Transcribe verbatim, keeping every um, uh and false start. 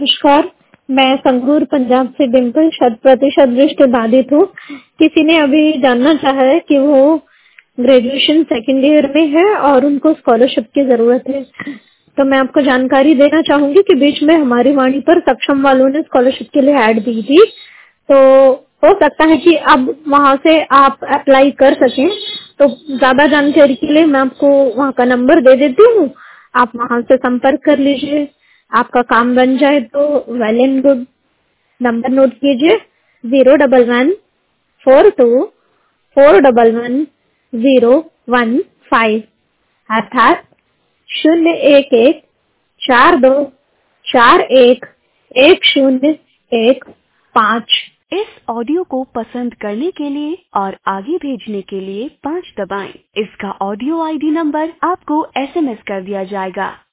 नमस्कार, मैं संगरूर पंजाब से डिम्पल शत प्रतिशत दृष्टि बाधित हूँ। किसी ने अभी जानना चाहा है कि वो ग्रेजुएशन सेकंड ईयर में है और उनको स्कॉलरशिप की जरूरत है, तो मैं आपको जानकारी देना चाहूंगी कि बीच में हमारी वाणी पर सक्षम वालों ने स्कॉलरशिप के लिए ऐड दी थी, तो हो सकता है कि अब वहाँ से आप अप्लाई कर सकें। तो ज्यादा जानकारी के लिए मैं आपको वहाँ का नंबर दे देती हूँ, आप वहाँ से संपर्क कर लीजिए। आपका काम बन जाए तो well and good. Number note कीजिए, zero double one four two four double one zero one five, अर्थात शून्य एक एक चार दो चार एक एक शून्य एक पाँच। इस ऑडियो को पसंद करने के लिए और आगे भेजने के लिए पाँच दबाएं। इसका ऑडियो आईडी नंबर आपको एसएमएस कर दिया जाएगा।